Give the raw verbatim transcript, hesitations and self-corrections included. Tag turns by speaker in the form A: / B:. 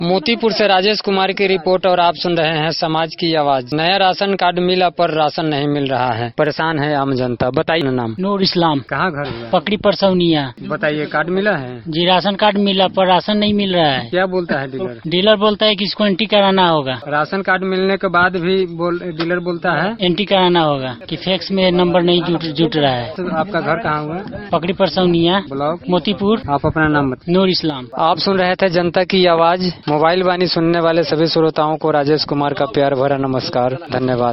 A: मोतीपुर से राजेश कुमार की रिपोर्ट और आप सुन रहे हैं समाज की आवाज। नया राशन कार्ड मिला पर राशन नहीं मिल रहा है, परेशान है आम जनता। बताइए नाम।
B: नूर इस्लाम।
A: कहाँ घर हुआ?
B: पकड़ी परसौनिया।
A: बताइए कार्ड मिला है?
B: जी राशन कार्ड मिला पर राशन नहीं मिल रहा है।
A: क्या बोलता है डीलर?
B: डीलर बोलता है कि इसको एंट्री कराना होगा।
A: राशन कार्ड मिलने के बाद भी बोल डीलर बोलता है
B: एंट्री कराना होगा कि फैक्स में नंबर नहीं जुट जुट रहा है।
A: तो आपका घर कहाँ हुआ?
B: पकड़ी परसौनिया
A: ब्लॉक
B: मोतीपुर।
A: आप अपना नाम बताइए।
B: नूर इस्लाम।
A: आप सुन रहे थे जनता की आवाज। मोबाइल वाणी सुनने वाले सभी श्रोताओं को राजेश कुमार का प्यार भरा नमस्कार, धन्यवाद।